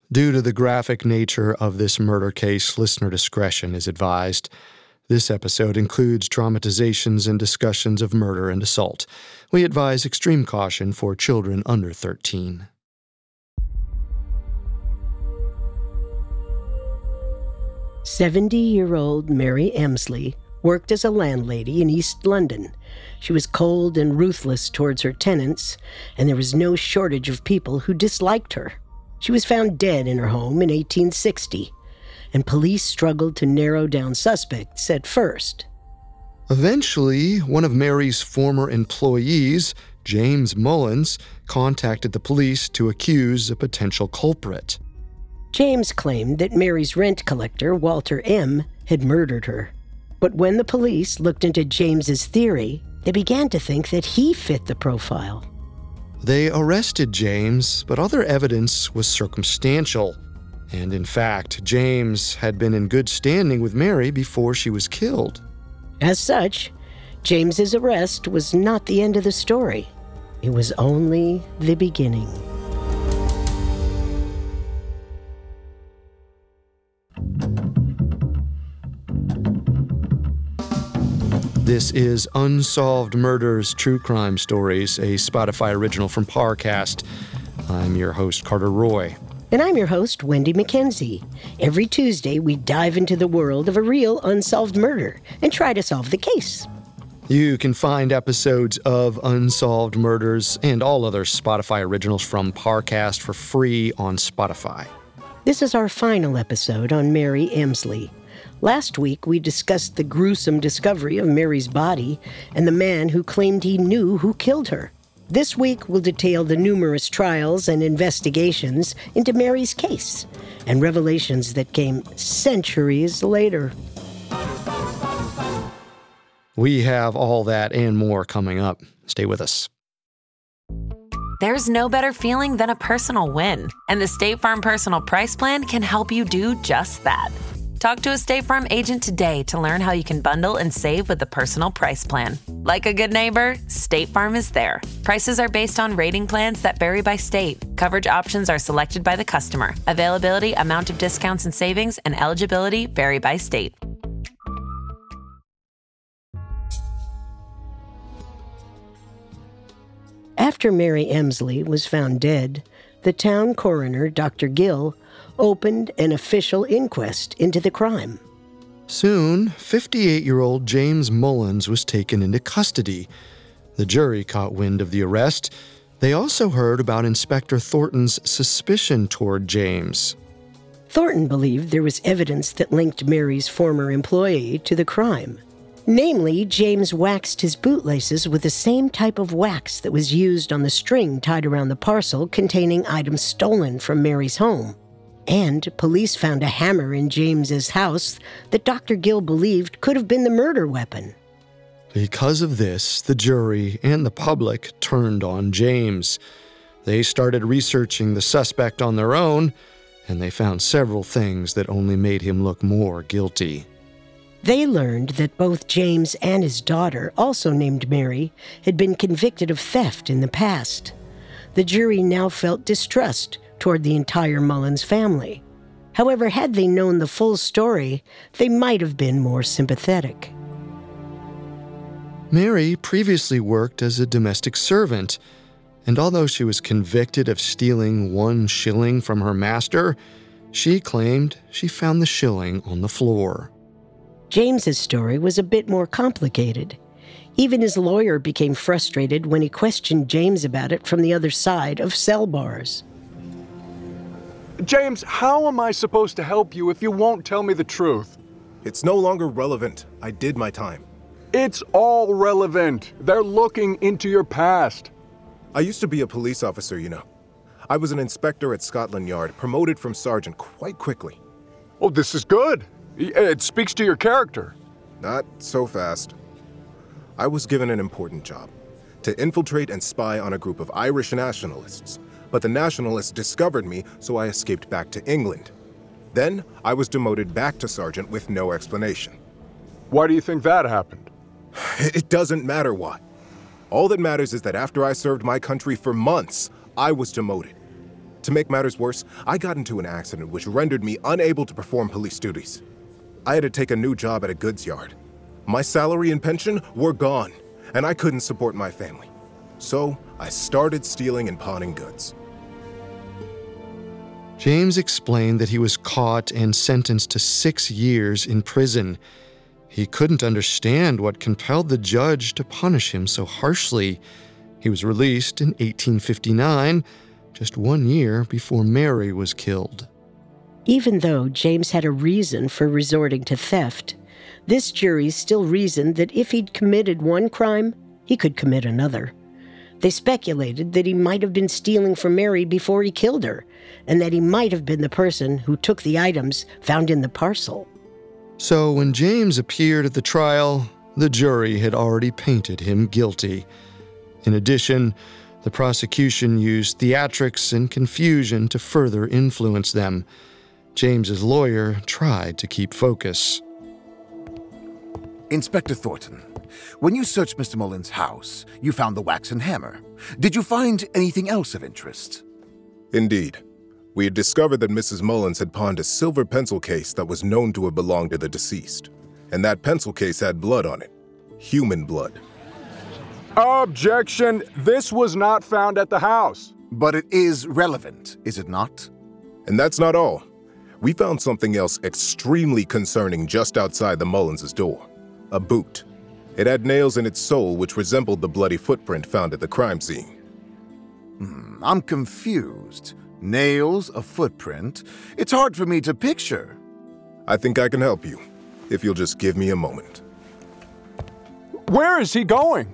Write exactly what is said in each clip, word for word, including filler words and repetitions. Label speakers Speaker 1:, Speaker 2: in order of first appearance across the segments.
Speaker 1: Due to the graphic nature of this murder case, listener discretion is advised. This episode includes dramatizations and discussions of murder and assault. We advise extreme caution for children under thirteen.
Speaker 2: seventy-year-old Mary Emsley worked as a landlady in East London. She was cold and ruthless towards her tenants, and there was no shortage of people who disliked her. She was found dead in her home in eighteen sixty, and police struggled to narrow down suspects at first.
Speaker 1: Eventually, one of Mary's former employees, James Mullins, contacted the police to accuse a potential culprit.
Speaker 2: James claimed that Mary's rent collector, Walter M., had murdered her. But when the police looked into James's theory, they began to think that he fit the profile.
Speaker 1: They arrested James, but other evidence was circumstantial. And in fact, James had been in good standing with Mary before she was killed.
Speaker 2: As such, James's arrest was not the end of the story. It was only the beginning.
Speaker 1: This is Unsolved Murders True Crime Stories, a Spotify original from Parcast. I'm your host, Carter Roy.
Speaker 2: And I'm your host, Wendy McKenzie. Every Tuesday, we dive into the world of a real unsolved murder and try to solve the case.
Speaker 1: You can find episodes of Unsolved Murders and all other Spotify originals from Parcast for free on Spotify.
Speaker 2: This is our final episode on Mary Emsley. Last week, we discussed the gruesome discovery of Mary's body and the man who claimed he knew who killed her. This week, we'll detail the numerous trials and investigations into Mary's case and revelations that came centuries later.
Speaker 1: We have all that and more coming up. Stay with us.
Speaker 3: There's no better feeling than a personal win, and the State Farm Personal Price Plan can help you do just that. Talk to a State Farm agent today to learn how you can bundle and save with the Personal Price Plan. Like a good neighbor, State Farm is there. Prices are based on rating plans that vary by state. Coverage options are selected by the customer. Availability, amount of discounts and savings, and eligibility vary by state.
Speaker 2: After Mary Emsley was found dead, the town coroner, Doctor Gill, opened an official inquest into the crime.
Speaker 1: Soon, fifty-eight-year-old James Mullins was taken into custody. The jury caught wind of the arrest. They also heard about Inspector Thornton's suspicion toward James.
Speaker 2: Thornton believed there was evidence that linked Mary's former employee to the crime. Namely, James waxed his bootlaces with the same type of wax that was used on the string tied around the parcel containing items stolen from Mary's home. And police found a hammer in James's house that Doctor Gill believed could have been the murder weapon.
Speaker 1: Because of this, the jury and the public turned on James. They started researching the suspect on their own, and they found several things that only made him look more guilty.
Speaker 2: They learned that both James and his daughter, also named Mary, had been convicted of theft in the past. The jury now felt distrust toward the entire Mullins family. However, had they known the full story, they might have been more sympathetic.
Speaker 1: Mary previously worked as a domestic servant, and although she was convicted of stealing one shilling from her master, she claimed she found the shilling on the floor.
Speaker 2: James's story was a bit more complicated. Even his lawyer became frustrated when he questioned James about it from the other side of cell bars.
Speaker 4: James, how am I supposed to help you if you won't tell me the truth?
Speaker 5: It's no longer relevant. I did my time.
Speaker 4: It's all relevant. They're looking into your past.
Speaker 5: I used to be a police officer, you know. I was an inspector at Scotland Yard, promoted from sergeant quite quickly.
Speaker 4: Oh, this is good. It speaks to your character.
Speaker 5: Not so fast. I was given an important job, to infiltrate and spy on a group of Irish nationalists. But the nationalists discovered me, so I escaped back to England. Then, I was demoted back to sergeant with no explanation.
Speaker 4: Why do you think that happened?
Speaker 5: It doesn't matter why. All that matters is that after I served my country for months, I was demoted. To make matters worse, I got into an accident which rendered me unable to perform police duties. I had to take a new job at a goods yard. My salary and pension were gone, and I couldn't support my family. So I started stealing and pawning goods.
Speaker 1: James explained that he was caught and sentenced to six years in prison. He couldn't understand what compelled the judge to punish him so harshly. He was released in eighteen fifty-nine, just one year before Mary was killed.
Speaker 2: Even though James had a reason for resorting to theft, this jury still reasoned that if he'd committed one crime, he could commit another. They speculated that he might have been stealing from Mary before he killed her, and that he might have been the person who took the items found in the parcel.
Speaker 1: So when James appeared at the trial, the jury had already painted him guilty. In addition, the prosecution used theatrics and confusion to further influence them. James's lawyer tried to keep focus.
Speaker 6: Inspector Thornton, when you searched Mister Mullins' house, you found the wax and hammer. Did you find anything else of interest?
Speaker 5: Indeed. We had discovered that Missus Mullins had pawned a silver pencil case that was known to have belonged to the deceased. And that pencil case had blood on it. Human blood.
Speaker 4: Objection! This was not found at the house.
Speaker 6: But it is relevant, is it not?
Speaker 5: And that's not all. We found something else extremely concerning just outside the Mullins' door. A boot. It had nails in its sole which resembled the bloody footprint found at the crime scene.
Speaker 6: Hmm, I'm confused. Nails, a footprint. It's hard for me to picture.
Speaker 5: I think I can help you, if you'll just give me a moment.
Speaker 4: Where is he going?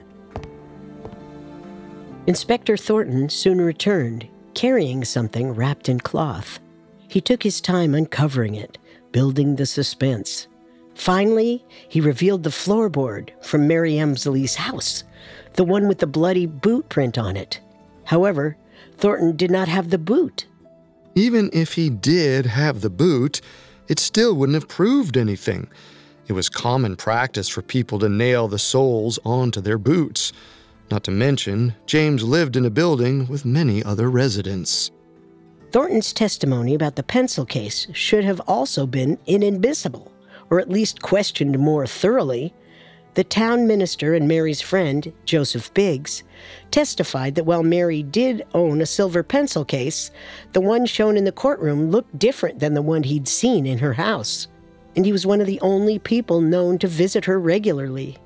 Speaker 2: Inspector Thornton soon returned, carrying something wrapped in cloth. He took his time uncovering it, building the suspense. Finally, he revealed the floorboard from Mary Emsley's house, the one with the bloody boot print on it. However, Thornton did not have the boot.
Speaker 1: Even if he did have the boot, it still wouldn't have proved anything. It was common practice for people to nail the soles onto their boots. Not to mention, James lived in a building with many other residents.
Speaker 2: Thornton's testimony about the pencil case should have also been inadmissible, or at least questioned more thoroughly. The town minister and Mary's friend, Joseph Biggs, testified that while Mary did own a silver pencil case, the one shown in the courtroom looked different than the one he'd seen in her house, and he was one of the only people known to visit her regularly.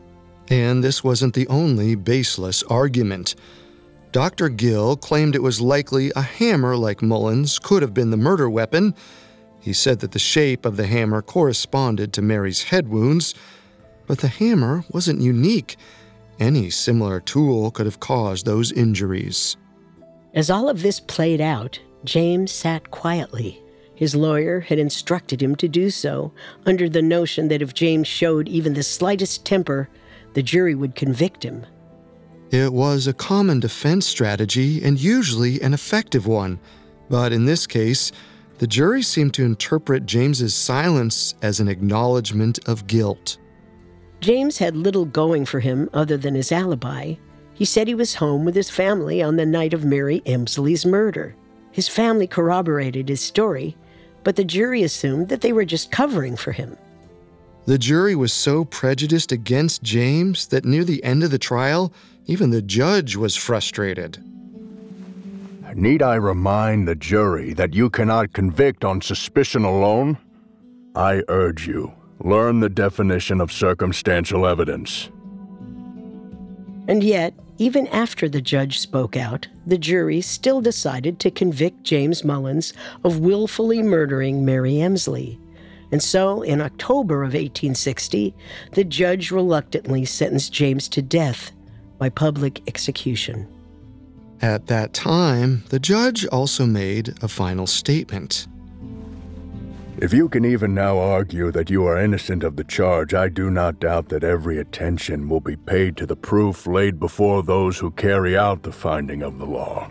Speaker 1: And this wasn't the only baseless argument. Doctor Gill claimed it was likely a hammer like Mullins could have been the murder weapon. He said that the shape of the hammer corresponded to Mary's head wounds, but the hammer wasn't unique. Any similar tool could have caused those injuries.
Speaker 2: As all of this played out, James sat quietly. His lawyer had instructed him to do so, under the notion that if James showed even the slightest temper, the jury would convict him.
Speaker 1: It was a common defense strategy and usually an effective one, but in this case, the jury seemed to interpret James's silence as an acknowledgement of guilt.
Speaker 2: James had little going for him other than his alibi. He said he was home with his family on the night of Mary Emsley's murder. His family corroborated his story, but the jury assumed that they were just covering for him.
Speaker 1: The jury was so prejudiced against James that near the end of the trial, even the judge was frustrated.
Speaker 7: Need I remind the jury that you cannot convict on suspicion alone? I urge you, learn the definition of circumstantial evidence.
Speaker 2: And yet, even after the judge spoke out, the jury still decided to convict James Mullins of willfully murdering Mary Emsley. And so, in October of eighteen sixty, the judge reluctantly sentenced James to death by public execution.
Speaker 1: At that time, the judge also made a final statement.
Speaker 7: If you can even now argue that you are innocent of the charge, I do not doubt that every attention will be paid to the proof laid before those who carry out the finding of the law.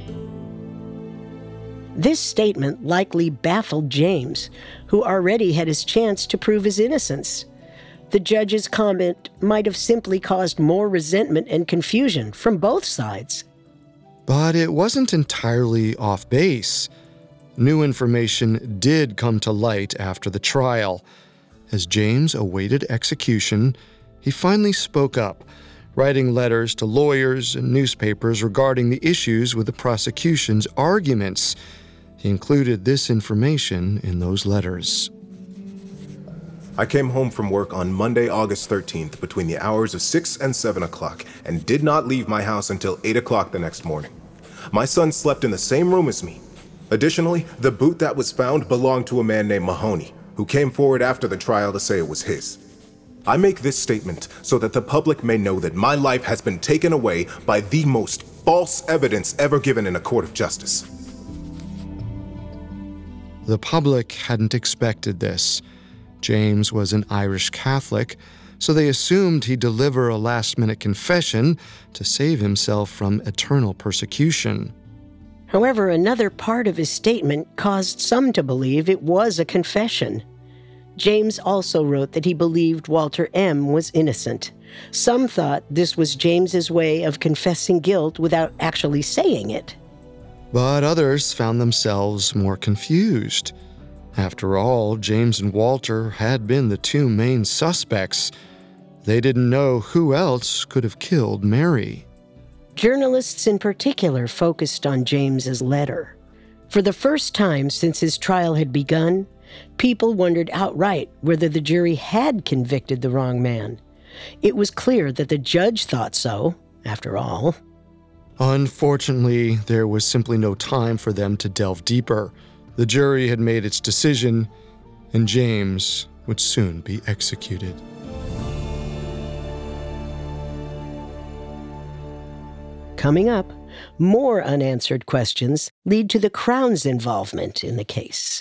Speaker 2: This statement likely baffled James, who already had his chance to prove his innocence. The judge's comment might have simply caused more resentment and confusion from both sides.
Speaker 1: But it wasn't entirely off base. New information did come to light after the trial. As James awaited execution, he finally spoke up, writing letters to lawyers and newspapers regarding the issues with the prosecution's arguments. He included this information in those letters.
Speaker 5: I came home from work on Monday, August thirteenth, between the hours of six and seven o'clock, and did not leave my house until eight o'clock the next morning. My son slept in the same room as me. Additionally, the boot that was found belonged to a man named Mahoney, who came forward after the trial to say it was his. I make this statement so that the public may know that my life has been taken away by the most false evidence ever given in a court of justice.
Speaker 1: The public hadn't expected this. James was an Irish Catholic, so they assumed he'd deliver a last-minute confession to save himself from eternal persecution.
Speaker 2: However, another part of his statement caused some to believe it was a confession. James also wrote that he believed Walter M. was innocent. Some thought this was James's way of confessing guilt without actually saying it.
Speaker 1: But others found themselves more confused. After all, James and Walter had been the two main suspects. They didn't know who else could have killed Mary.
Speaker 2: Journalists in particular focused on James's letter. For the first time since his trial had begun, people wondered outright whether the jury had convicted the wrong man. It was clear that the judge thought so, after all.
Speaker 1: Unfortunately, there was simply no time for them to delve deeper. The jury had made its decision, and James would soon be executed.
Speaker 2: Coming up, more unanswered questions lead to the Crown's involvement in the case.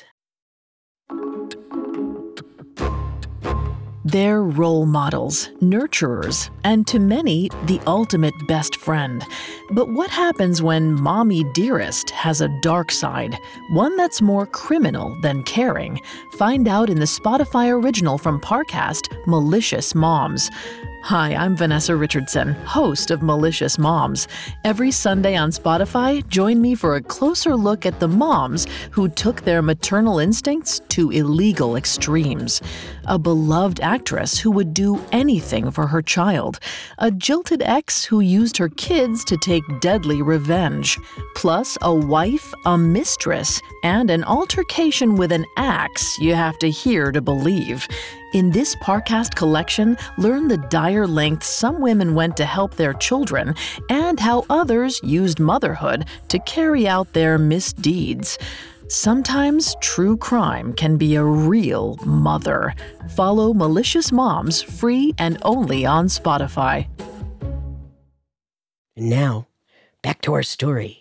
Speaker 8: They're role models, nurturers, and to many, the ultimate best friend. But what happens when Mommy Dearest has a dark side, one that's more criminal than caring? Find out in the Spotify original from Parcast, Malicious Moms. Hi, I'm Vanessa Richardson, host of Malicious Moms. Every Sunday on Spotify, join me for a closer look at the moms who took their maternal instincts to illegal extremes. A beloved actress who would do anything for her child. A jilted ex who used her kids to take deadly revenge. Plus a wife, a mistress, and an altercation with an axe you have to hear to believe. In this Parcast collection, learn the dire lengths some women went to help their children and how others used motherhood to carry out their misdeeds. Sometimes true crime can be a real mother. Follow Malicious Moms free and only on Spotify.
Speaker 2: And now, back to our story.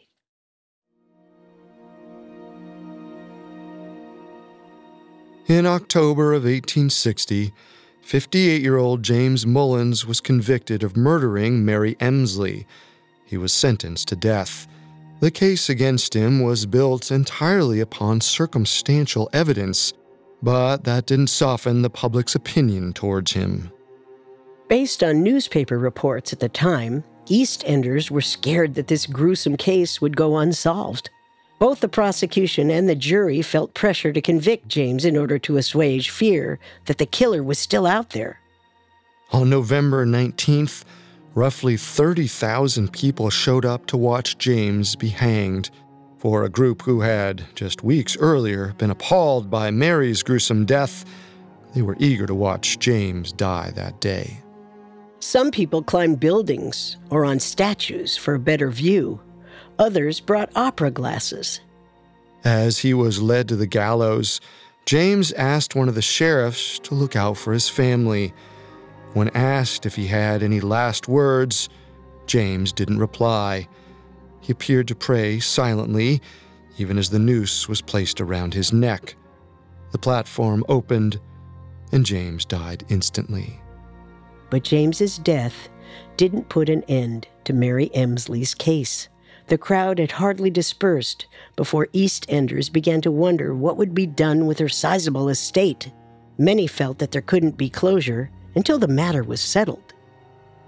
Speaker 1: In October of eighteen sixty, fifty-eight-year-old James Mullins was convicted of murdering Mary Emsley. He was sentenced to death. The case against him was built entirely upon circumstantial evidence, but that didn't soften the public's opinion towards him.
Speaker 2: Based on newspaper reports at the time, East Enders were scared that this gruesome case would go unsolved. Both the prosecution and the jury felt pressure to convict James in order to assuage fear that the killer was still out there.
Speaker 1: On November nineteenth, roughly thirty thousand people showed up to watch James be hanged. For a group who had, just weeks earlier, been appalled by Mary's gruesome death, they were eager to watch James die that day.
Speaker 2: Some people climbed buildings or on statues for a better view. Others brought opera glasses.
Speaker 1: As he was led to the gallows, James asked one of the sheriffs to look out for his family. When asked if he had any last words, James didn't reply. He appeared to pray silently, even as the noose was placed around his neck. The platform opened, and James died instantly.
Speaker 2: But James's death didn't put an end to Mary Emsley's case. The crowd had hardly dispersed before East Enders began to wonder what would be done with her sizable estate. Many felt that there couldn't be closure until the matter was settled.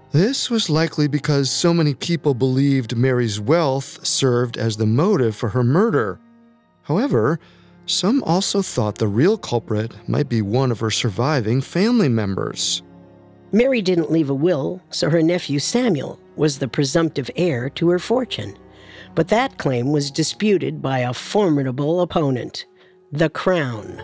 Speaker 1: This was likely because so many people believed Mary's wealth served as the motive for her murder. However, some also thought the real culprit might be one of her surviving family members.
Speaker 2: Mary didn't leave a will, so her nephew Samuel was the presumptive heir to her fortune. But that claim was disputed by a formidable opponent, the Crown.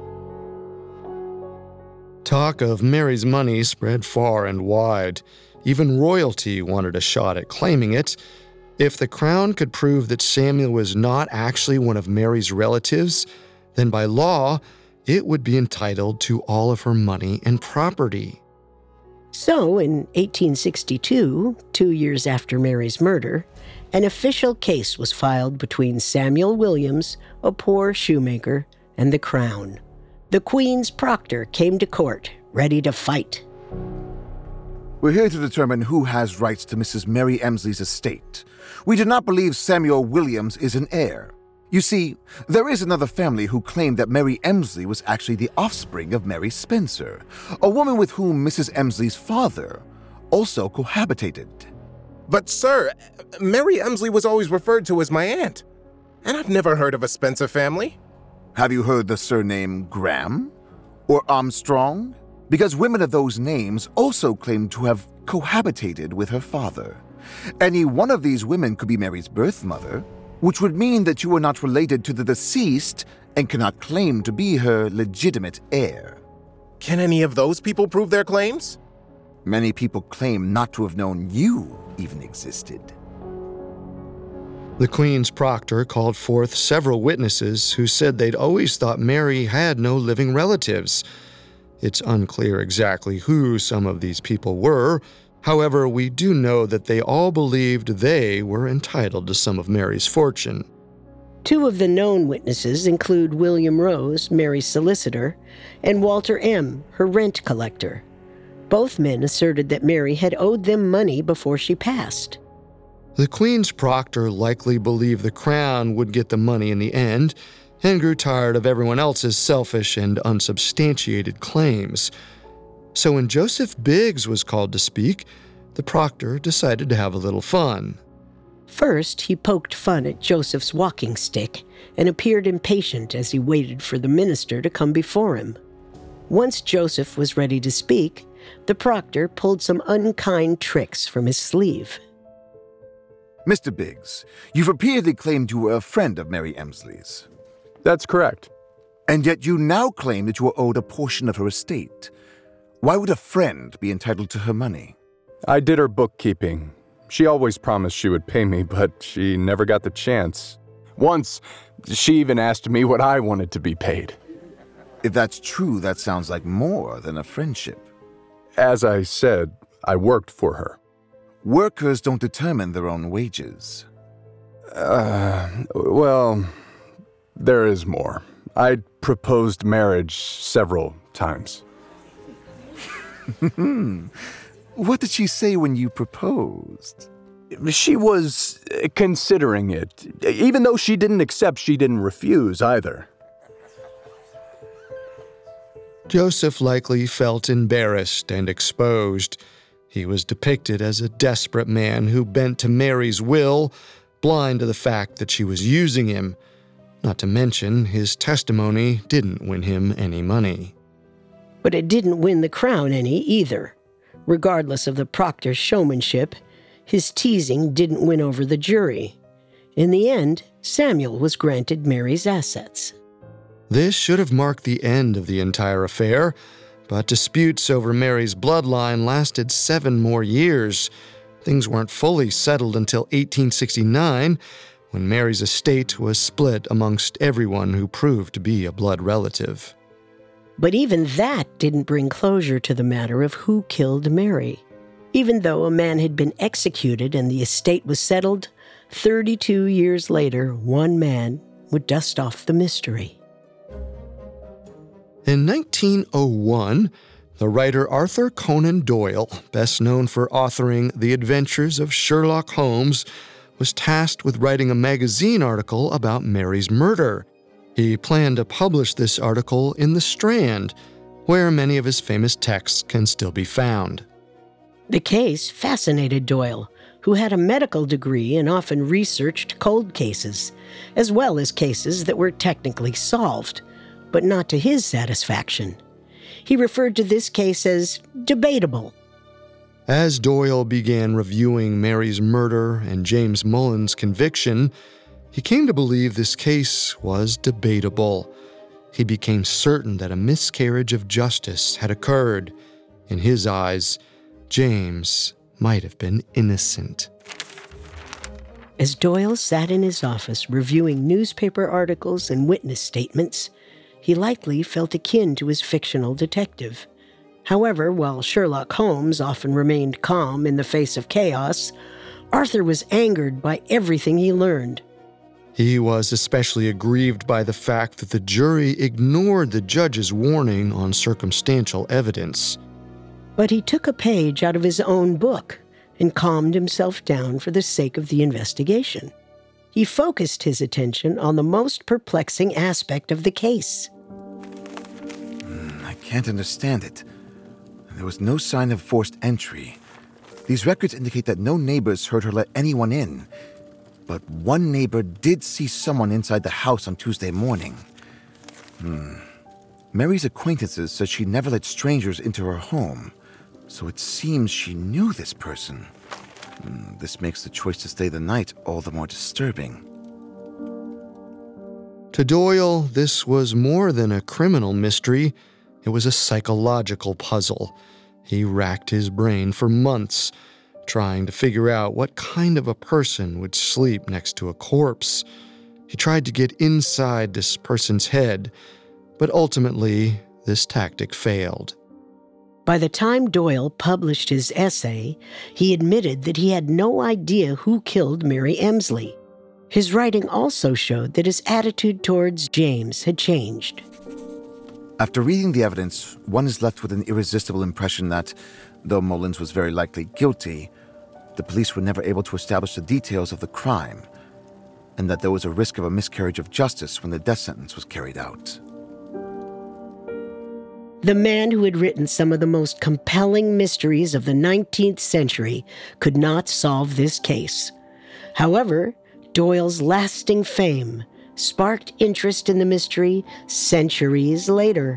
Speaker 1: Talk of Mary's money spread far and wide. Even royalty wanted a shot at claiming it. If the Crown could prove that Samuel was not actually one of Mary's relatives, then by law, it would be entitled to all of her money and property.
Speaker 2: So, in eighteen sixty-two, two years after Mary's murder, an official case was filed between Samuel Williams, a poor shoemaker, and the Crown. The Queen's proctor came to court, ready to fight.
Speaker 6: We're here to determine who has rights to Missus Mary Emsley's estate. We do not believe Samuel Williams is an heir. You see, there is another family who claimed that Mary Emsley was actually the offspring of Mary Spencer, a woman with whom Missus Emsley's father also cohabitated.
Speaker 5: But sir, Mary Emsley was always referred to as my aunt, and I've never heard of a Spencer family.
Speaker 6: Have you heard the surname Graham or Armstrong? Because women of those names also claim to have cohabitated with her father. Any one of these women could be Mary's birth mother, which would mean that you are not related to the deceased and cannot claim to be her legitimate heir.
Speaker 5: Can any of those people prove their claims?
Speaker 6: Many people claim not to have known you even existed.
Speaker 1: The Queen's proctor called forth several witnesses who said they'd always thought Mary had no living relatives. It's unclear exactly who some of these people were. However, we do know that they all believed they were entitled to some of Mary's fortune.
Speaker 2: Two of the known witnesses include William Rose, Mary's solicitor, and Walter M., her rent collector. Both men asserted that Mary had owed them money before she passed.
Speaker 1: The Queen's proctor likely believed the Crown would get the money in the end, and grew tired of everyone else's selfish and unsubstantiated claims. So when Joseph Biggs was called to speak, the proctor decided to have a little fun.
Speaker 2: First, he poked fun at Joseph's walking stick and appeared impatient as he waited for the minister to come before him. Once Joseph was ready to speak, the proctor pulled some unkind tricks from his sleeve.
Speaker 6: Mister Biggs, you've repeatedly claimed you were a friend of Mary Emsley's.
Speaker 4: That's correct.
Speaker 6: And yet you now claim that you are owed a portion of her estate. Why would a friend be entitled to her money?
Speaker 4: I did her bookkeeping. She always promised she would pay me, but she never got the chance. Once, she even asked me what I wanted to be paid.
Speaker 6: If that's true, that sounds like more than a friendship.
Speaker 4: As I said, I worked for her.
Speaker 6: Workers don't determine their own wages.
Speaker 4: Uh, well, there is more. I proposed marriage several times.
Speaker 6: What did she say when you proposed?
Speaker 4: She was considering it. Even though she didn't accept, she didn't refuse either.
Speaker 1: Joseph likely felt embarrassed and exposed. He was depicted as a desperate man who bent to Mary's will, blind to the fact that she was using him. Not to mention, his testimony didn't win him any money.
Speaker 2: But it didn't win the Crown any either. Regardless of the proctor's showmanship, his teasing didn't win over the jury. In the end, Samuel was granted Mary's assets.
Speaker 1: This should have marked the end of the entire affair, but disputes over Mary's bloodline lasted seven more years. Things weren't fully settled until eighteen sixty-nine, when Mary's estate was split amongst everyone who proved to be a blood relative.
Speaker 2: But even that didn't bring closure to the matter of who killed Mary. Even though a man had been executed and the estate was settled, thirty-two years later, one man would dust off the mystery.
Speaker 1: In nineteen oh one, the writer Arthur Conan Doyle, best known for authoring The Adventures of Sherlock Holmes, was tasked with writing a magazine article about Mary's murder. He planned to publish this article in The Strand, where many of his famous texts can still be found.
Speaker 2: The case fascinated Doyle, who had a medical degree and often researched cold cases, as well as cases that were technically solved, but not to his satisfaction. He referred to this case as debatable.
Speaker 1: As Doyle began reviewing Mary's murder and James Mullins' conviction, he came to believe this case was debatable. He became certain that a miscarriage of justice had occurred. In his eyes, James might have been innocent.
Speaker 2: As Doyle sat in his office reviewing newspaper articles and witness statements, he likely felt akin to his fictional detective. However, while Sherlock Holmes often remained calm in the face of chaos, Arthur was angered by everything he learned.
Speaker 1: He was especially aggrieved by the fact that the jury ignored the judge's warning on circumstantial evidence.
Speaker 2: But he took a page out of his own book and calmed himself down for the sake of the investigation. He focused his attention on the most perplexing aspect of the case.
Speaker 6: Mm, I can't understand it. There was no sign of forced entry. These records indicate that no neighbors heard her let anyone in. But one neighbor did see someone inside the house on Tuesday morning. Hmm. Mary's acquaintances said she never let strangers into her home, so it seems she knew this person. Hmm. This makes the choice to stay the night all the more disturbing.
Speaker 1: To Doyle, this was more than a criminal mystery. It was a psychological puzzle. He racked his brain for months, trying to figure out what kind of a person would sleep next to a corpse. He tried to get inside this person's head, but ultimately, this tactic failed.
Speaker 2: By the time Doyle published his essay, he admitted that he had no idea who killed Mary Emsley. His writing also showed that his attitude towards James had changed.
Speaker 6: After reading the evidence, one is left with an irresistible impression that, though Mullins was very likely guilty, the police were never able to establish the details of the crime, and that there was a risk of a miscarriage of justice when the death sentence was carried out.
Speaker 2: The man who had written some of the most compelling mysteries of the nineteenth century could not solve this case. However, Doyle's lasting fame sparked interest in the mystery centuries later.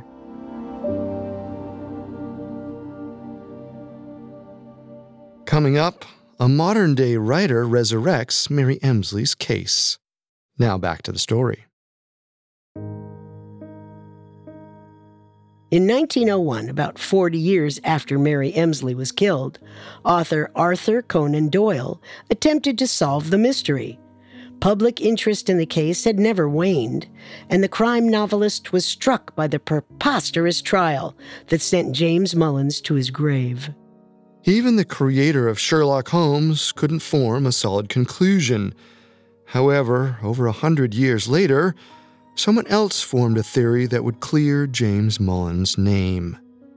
Speaker 1: Coming up, a modern-day writer resurrects Mary Emsley's case. Now back to the story.
Speaker 2: In nineteen oh one, about forty years after Mary Emsley was killed, author Arthur Conan Doyle attempted to solve the mystery. Public interest in the case had never waned, and the crime novelist was struck by the preposterous trial that sent James Mullins to his grave.
Speaker 1: Even the creator of Sherlock Holmes couldn't form a solid conclusion. However, over a hundred years later, someone else formed a theory that would clear James Mullins' name.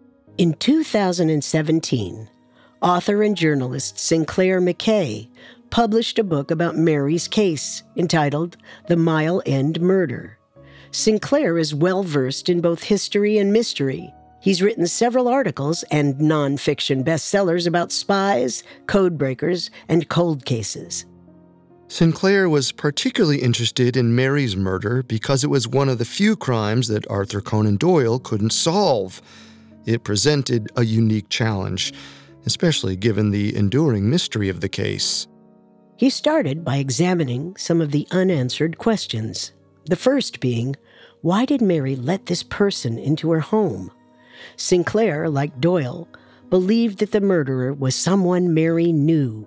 Speaker 2: In two thousand seventeen, author and journalist Sinclair McKay published a book about Mary's case entitled The Mile End Murder. Sinclair is well-versed in both history and mystery. He's written several articles and nonfiction bestsellers about spies, codebreakers, and cold cases.
Speaker 1: Sinclair was particularly interested in Mary's murder because it was one of the few crimes that Arthur Conan Doyle couldn't solve. It presented a unique challenge, especially given the enduring mystery of the case.
Speaker 2: He started by examining some of the unanswered questions. The first being, why did Mary let this person into her home? Sinclair, like Doyle, believed that the murderer was someone Mary knew.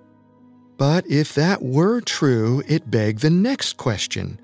Speaker 1: But if that were true, it begged the next question.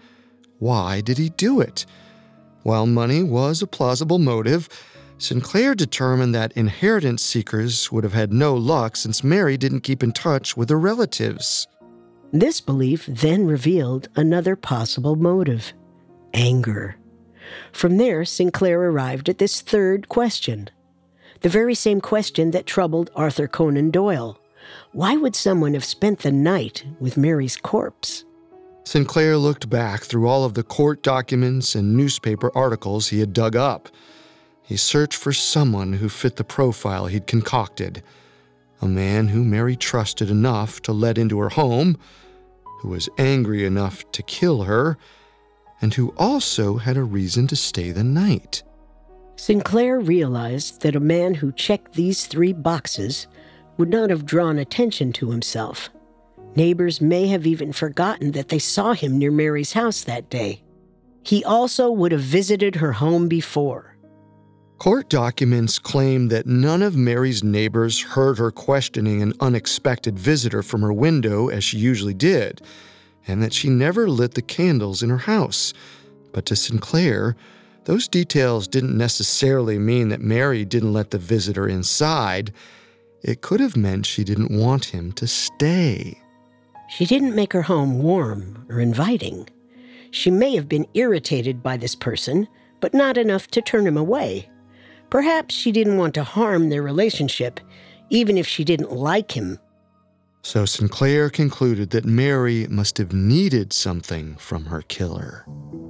Speaker 1: Why did he do it? While money was a plausible motive, Sinclair determined that inheritance seekers would have had no luck since Mary didn't keep in touch with her relatives.
Speaker 2: This belief then revealed another possible motive: anger. From there, Sinclair arrived at this third question, the very same question that troubled Arthur Conan Doyle. Why would someone have spent the night with Mary's corpse?
Speaker 1: Sinclair looked back through all of the court documents and newspaper articles he had dug up. He searched for someone who fit the profile he'd concocted. a man who Mary trusted enough to let into her home, who was angry enough to kill her, and who also had a reason to stay the night.
Speaker 2: Sinclair realized that a man who checked these three boxes would not have drawn attention to himself. Neighbors may have even forgotten that they saw him near Mary's house that day. He also would have visited her home before.
Speaker 1: Court documents claim that none of Mary's neighbors heard her questioning an unexpected visitor from her window as she usually did, and that she never lit the candles in her house. But to Sinclair, those details didn't necessarily mean that Mary didn't let the visitor inside. It could have meant she didn't want him to stay.
Speaker 2: She didn't make her home warm or inviting. She may have been irritated by this person, but not enough to turn him away. Perhaps she didn't want to harm their relationship, even if she didn't like him.
Speaker 1: So Sinclair concluded that Mary must have needed something from her killer.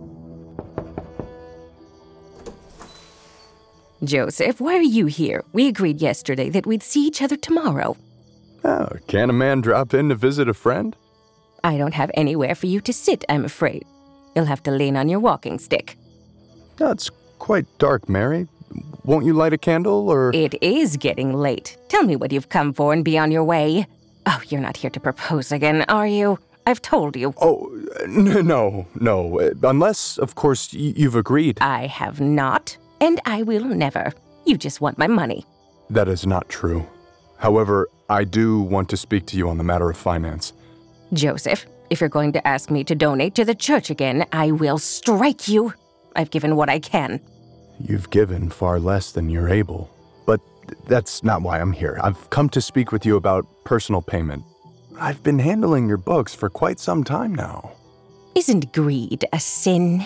Speaker 9: Joseph, why are you here? We agreed yesterday that we'd see each other tomorrow.
Speaker 4: Oh, can a man drop in to visit a friend?
Speaker 9: I don't have anywhere for you to sit, I'm afraid. You'll have to lean on your walking stick.
Speaker 4: That's quite dark, Mary. Won't you light a candle, or...?
Speaker 9: It is getting late. Tell me what you've come for and be on your way. Oh, you're not here to propose again, are you? I've told you.
Speaker 4: Oh, n- no, no. Unless, of course, y- you've agreed.
Speaker 9: I have not, and I will never. You just want my money.
Speaker 4: That is not true. However, I do want to speak to you on the matter of finance.
Speaker 9: Joseph, if you're going to ask me to donate to the church again, I will strike you. I've given what I can.
Speaker 4: You've given far less than you're able. But that's not why I'm here. I've come to speak with you about personal payment. I've been handling your books for quite some time now.
Speaker 9: Isn't greed a sin?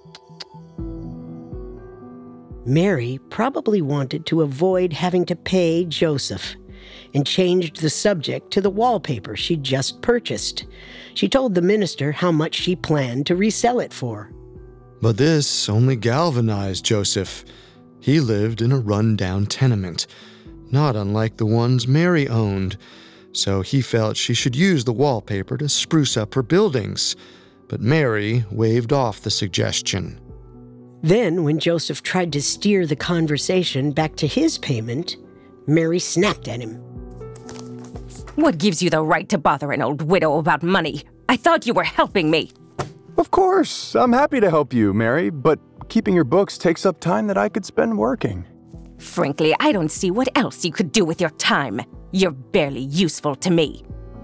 Speaker 2: Mary probably wanted to avoid having to pay Joseph and changed the subject to the wallpaper she'd just purchased. She told the minister how much she planned to resell it for.
Speaker 1: But this only galvanized Joseph. He lived in a run-down tenement, not unlike the ones Mary owned, so he felt she should use the wallpaper to spruce up her buildings. But Mary waved off the suggestion.
Speaker 2: Then, when Joseph tried to steer the conversation back to his payment, Mary snapped at him.
Speaker 9: What gives you the right to bother an old widow about money? I thought you were helping me.
Speaker 4: Of course, I'm happy to help you, Mary, but keeping your books takes up time that I could spend working.
Speaker 9: Frankly, I don't see what else you could do with your time. You're barely useful to me.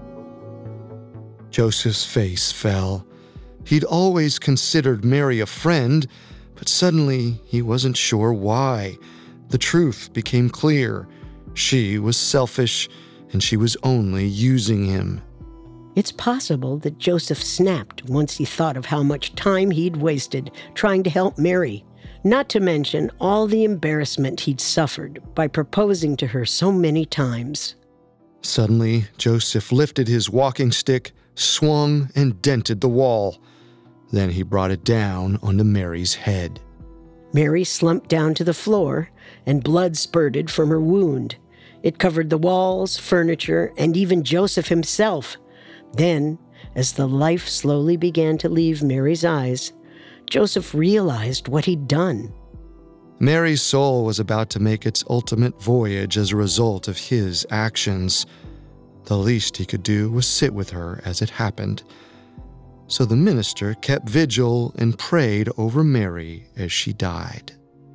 Speaker 1: Joseph's face fell. He'd always considered Mary a friend, but suddenly he wasn't sure why. The truth became clear. She was selfish, and she was only using him.
Speaker 2: It's possible that Joseph snapped once he thought of how much time he'd wasted trying to help Mary, not to mention all the embarrassment he'd suffered by proposing to her so many times.
Speaker 1: Suddenly, Joseph lifted his walking stick, swung, and dented the wall. Then he brought it down onto Mary's head.
Speaker 2: Mary slumped down to the floor, and blood spurted from her wound. It covered the walls, furniture, and even Joseph himself. Then, as the life slowly began to leave Mary's eyes, Joseph realized what he'd done.
Speaker 1: Mary's soul was about to make its ultimate voyage as a result of his actions. The least he could do was sit with her as it happened. So the minister kept vigil and prayed over Mary as she died.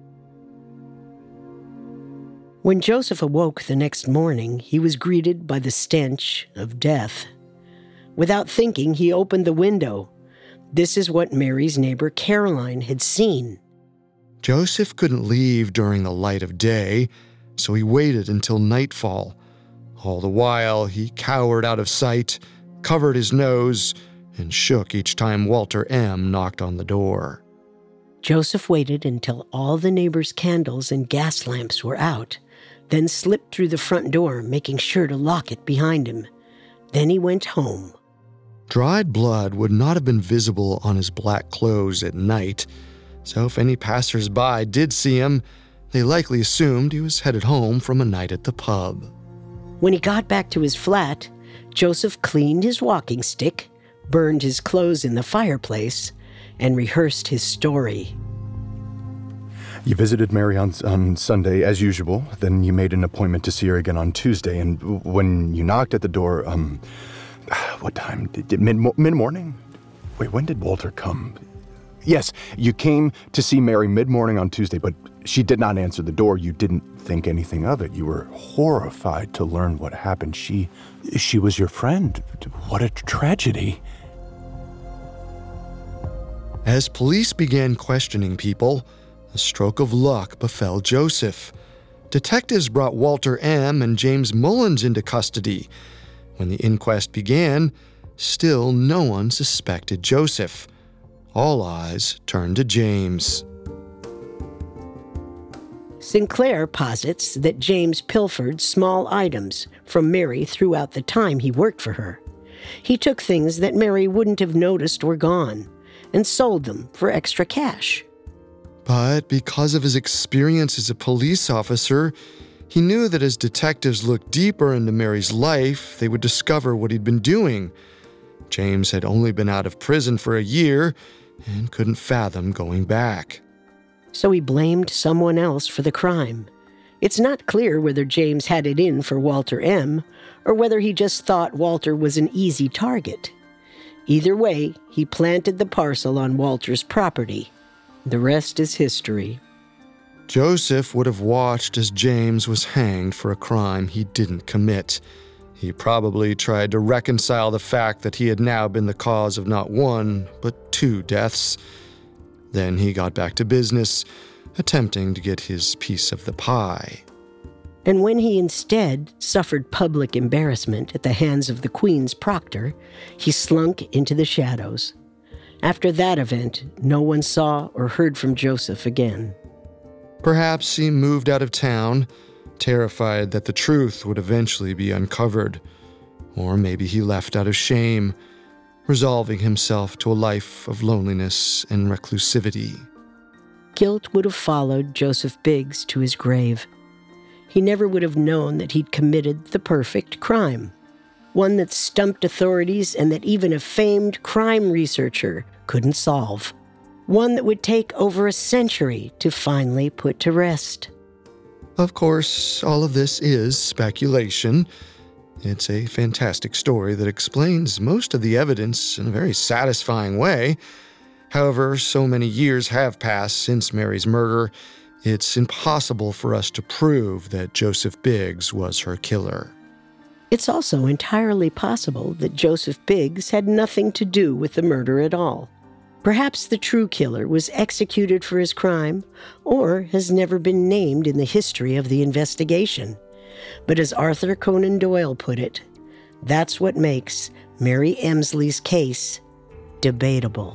Speaker 2: When Joseph awoke the next morning, he was greeted by the stench of death. Without thinking, he opened the window. This is what Mary's neighbor Caroline had seen.
Speaker 1: Joseph couldn't leave during the light of day, so he waited until nightfall. All the while, he cowered out of sight, covered his nose, and shook each time Walter M. knocked on the door.
Speaker 2: Joseph waited until all the neighbors' candles and gas lamps were out, then slipped through the front door, making sure to lock it behind him. Then he went home.
Speaker 1: Dried blood would not have been visible on his black clothes at night, so if any passers-by did see him, they likely assumed he was headed home from a night at the pub.
Speaker 2: When he got back to his flat, Joseph cleaned his walking stick, burned his clothes in the fireplace, and rehearsed his story.
Speaker 4: You visited Mary on, on Sunday, as usual. Then you made an appointment to see her again on Tuesday. And when you knocked at the door, um, what time? Did, did mid, mid-morning? Wait, when did Walter come? Yes, you came to see Mary mid-morning on Tuesday, but she did not answer the door. You didn't think anything of it. You were horrified to learn what happened. She, she was your friend. What a tragedy.
Speaker 1: As police began questioning people, a stroke of luck befell Joseph. Detectives brought Walter M. and James Mullins into custody. When the inquest began, still no one suspected Joseph. All eyes turned to James.
Speaker 2: Sinclair posits that James pilfered small items from Mary throughout the time he worked for her. He took things that Mary wouldn't have noticed were gone and sold them for extra cash.
Speaker 1: But because of his experience as a police officer, he knew that as detectives looked deeper into Mary's life, they would discover what he'd been doing. James had only been out of prison for a year and couldn't fathom going back.
Speaker 2: So he blamed someone else for the crime. It's not clear whether James had it in for Walter M. or whether he just thought Walter was an easy target. Either way, he planted the parcel on Walter's property. The rest is history.
Speaker 1: Joseph would have watched as James was hanged for a crime he didn't commit. He probably tried to reconcile the fact that he had now been the cause of not one, but two deaths. Then he got back to business, attempting to get his piece of the pie.
Speaker 2: And when he instead suffered public embarrassment at the hands of the Queen's proctor, he slunk into the shadows. After that event, no one saw or heard from Joseph again.
Speaker 1: Perhaps he moved out of town, terrified that the truth would eventually be uncovered. Or maybe he left out of shame, resolving himself to a life of loneliness and reclusivity.
Speaker 2: Guilt would have followed Joseph Biggs to his grave. He never would have known that he'd committed the perfect crime, one that stumped authorities and that even a famed crime researcher couldn't solve, one that would take over a century to finally put to rest.
Speaker 1: Of course, all of this is speculation. It's a fantastic story that explains most of the evidence in a very satisfying way. However, so many years have passed since Mary's murder, it's impossible for us to prove that Joseph Biggs was her killer.
Speaker 2: It's also entirely possible that Joseph Biggs had nothing to do with the murder at all. Perhaps the true killer was executed for his crime, or has never been named in the history of the investigation. But as Arthur Conan Doyle put it, that's what makes Mary Emsley's case debatable.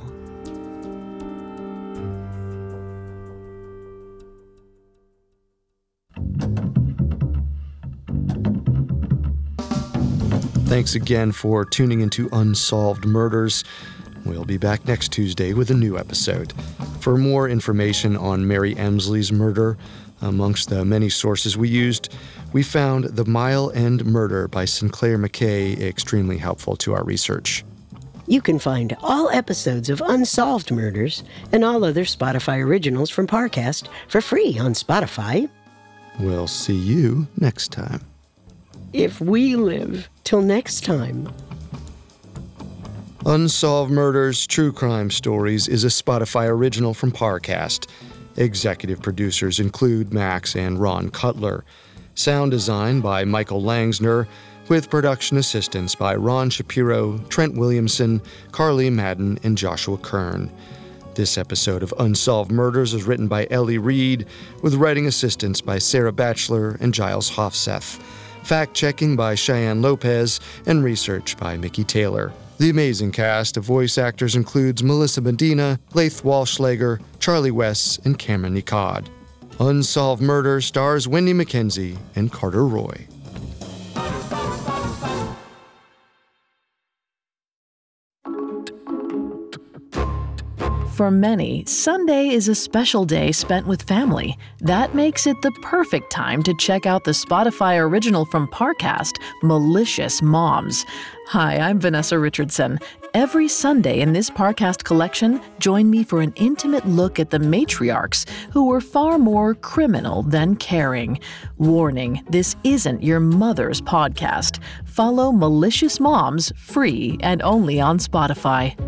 Speaker 1: Thanks again for tuning into Unsolved Murders. We'll be back next Tuesday with a new episode. For more information on Mary Emsley's murder, amongst the many sources we used, we found The Mile End Murder by Sinclair McKay extremely helpful to our research.
Speaker 2: You can find all episodes of Unsolved Murders and all other Spotify originals from Parcast for free on Spotify.
Speaker 1: We'll see you next time.
Speaker 2: If we live till next time.
Speaker 1: Unsolved Murders True Crime Stories is a Spotify original from Parcast. Executive producers include Max and Ron Cutler. Sound design by Michael Langsner, with production assistance by Ron Shapiro, Trent Williamson, Carly Madden, and Joshua Kern. This episode of Unsolved Murders was written by Ellie Reed, with writing assistance by Sarah Batchelor and Giles Hofseth. Fact-checking by Cheyenne Lopez, and research by Mickey Taylor. The amazing cast of voice actors includes Melissa Medina, Laith Walschlager, Charlie West, and Cameron Nicod. Unsolved Murder stars Wendy McKenzie and Carter Roy.
Speaker 8: For many, Sunday is a special day spent with family. That makes it the perfect time to check out the Spotify original from Parcast, Malicious Moms. Hi, I'm Vanessa Richardson. Every Sunday in this Parcast collection, join me for an intimate look at the matriarchs who were far more criminal than caring. Warning, this isn't your mother's podcast. Follow Malicious Moms free and only on Spotify.